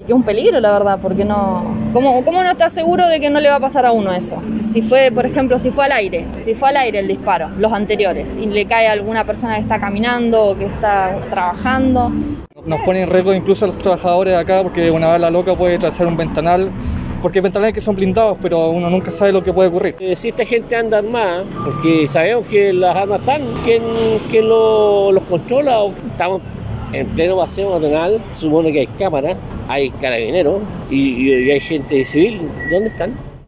es un peligro, la verdad, porque no... ¿Cómo no está seguro de que no le va a pasar a uno eso? Si fue, por ejemplo, si fue al aire el disparo, los anteriores, y le cae a alguna persona que está caminando o que está trabajando. Nos pone en riesgo incluso a los trabajadores de acá, porque una bala loca puede trazar un ventanal, porque hay ventanales que son blindados, pero uno nunca sabe lo que puede ocurrir. Si esta gente anda armada, porque sabemos que las armas están, ¿quién los controla? Estamos en pleno paseo nacional, supone que hay cámaras, hay carabineros y hay gente civil. ¿Dónde están?